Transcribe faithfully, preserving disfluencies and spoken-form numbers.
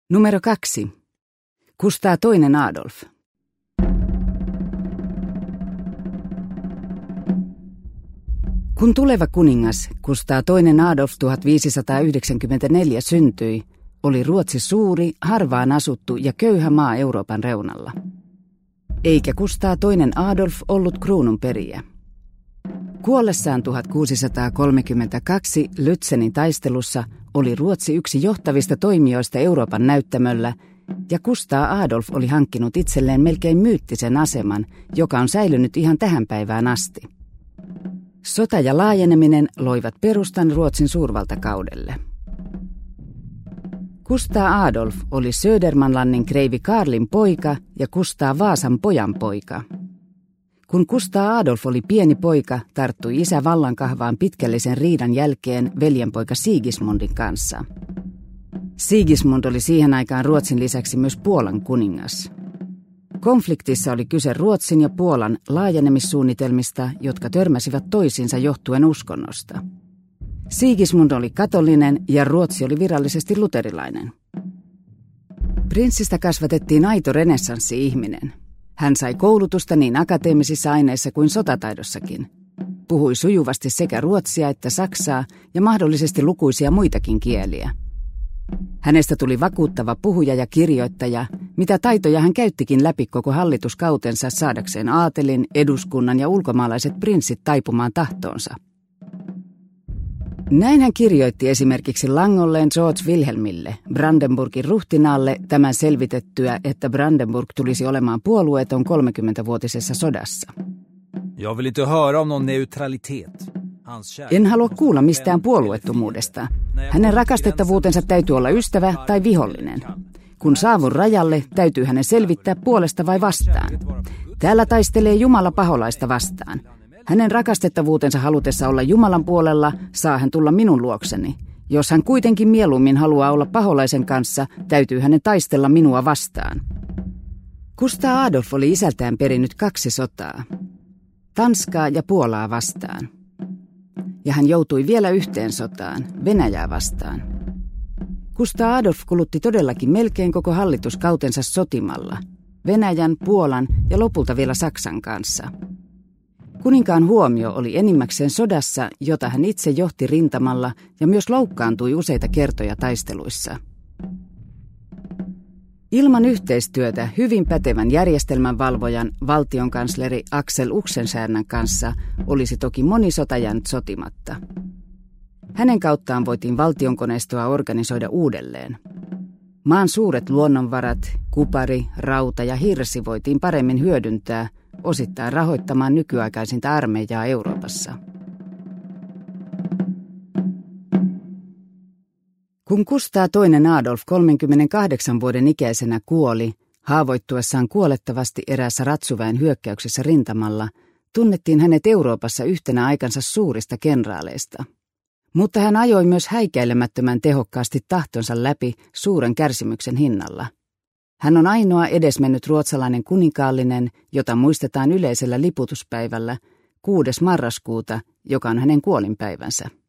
Numero kaksi. Kustaa toinen Adolf. Kun tuleva kuningas Kustaa toinen Adolf tuhatviisisataayhdeksänkymmentäneljä syntyi, oli Ruotsi suuri, harvaan asuttu ja köyhä maa Euroopan reunalla. Eikä Kustaa toinen Adolf ollut kruununperijä. Kuollessaan tuhatkuusisataakolmekymmentäkaksi Lützenin taistelussa oli Ruotsi yksi johtavista toimijoista Euroopan näyttämöllä, ja Kustaa Adolf oli hankkinut itselleen melkein myyttisen aseman, joka on säilynyt ihan tähän päivään asti. Sota ja laajeneminen loivat perustan Ruotsin suurvaltakaudelle. Kustaa Adolf oli Södermanlannin kreivi Karlin poika ja Kustaa Vaasan pojanpoika. Kun Kustaa Adolf oli pieni poika, tarttui isä vallankahvaan pitkällisen riidan jälkeen veljenpoika Sigismundin kanssa. Sigismund oli siihen aikaan Ruotsin lisäksi myös Puolan kuningas. Konfliktissa oli kyse Ruotsin ja Puolan laajenemissuunnitelmista, jotka törmäsivät toisiinsa johtuen uskonnosta. Sigismund oli katolinen ja Ruotsi oli virallisesti luterilainen. Prinssistä kasvatettiin aito renessanssi-ihminen. Hän sai koulutusta niin akateemisissa aineissa kuin sotataidossakin. Puhui sujuvasti sekä ruotsia että saksaa ja mahdollisesti lukuisia muitakin kieliä. Hänestä tuli vakuuttava puhuja ja kirjoittaja, mitä taitoja hän käyttikin läpi koko hallituskautensa saadakseen aatelin, eduskunnan ja ulkomaalaiset prinssit taipumaan tahtoonsa. Näin hän kirjoitti esimerkiksi langolleen George Wilhelmille, Brandenburgin ruhtinaalle, tämän selvitettyä, että Brandenburg tulisi olemaan puolueeton kolmekymmentävuotisessa sodassa. Jag vill inte höra om någon neutralitet. En halua kuulla mistään puolueettomuudesta. Hänen rakastettavuutensa täytyy olla ystävä tai vihollinen. Kun saavun rajalle, täytyy hänen selvittää puolesta vai vastaan. Täällä taistelee Jumala paholaista vastaan. Hänen rakastettavuutensa halutessa olla Jumalan puolella, saa hän tulla minun luokseni. Jos hän kuitenkin mieluummin haluaa olla paholaisen kanssa, täytyy hänen taistella minua vastaan. Kustaa Adolf oli isältään perinnyt kaksi sotaa. Tanskaa ja Puolaa vastaan. Ja hän joutui vielä yhteen sotaan, Venäjää vastaan. Kustaa Adolf kulutti todellakin melkein koko hallituskautensa sotimalla, Venäjän, Puolan ja lopulta vielä Saksan kanssa. Kuninkaan huomio oli enimmäkseen sodassa, jota hän itse johti rintamalla ja myös loukkaantui useita kertoja taisteluissa. Ilman yhteistyötä hyvin pätevän järjestelmänvalvojan valtionkansleri Axel Oxenstiernan kanssa olisi toki moni sota jäänyt sotimatta. Hänen kauttaan voitiin valtionkoneistoa organisoida uudelleen. Maan suuret luonnonvarat, kupari, rauta ja hirsi voitiin paremmin hyödyntää, osittain rahoittamaan nykyaikaisinta armeijaa Euroopassa. Kun Kustaa toinen Adolf kolmenkymmenenkahdeksan vuoden ikäisenä kuoli, haavoittuessaan kuolettavasti eräässä ratsuväen hyökkäyksessä rintamalla, tunnettiin hänet Euroopassa yhtenä aikansa suurista kenraaleista. Mutta hän ajoi myös häikäilemättömän tehokkaasti tahtonsa läpi suuren kärsimyksen hinnalla. Hän on ainoa edesmennyt ruotsalainen kuninkaallinen, jota muistetaan yleisellä liputuspäivällä kuudes marraskuuta, joka on hänen kuolinpäivänsä.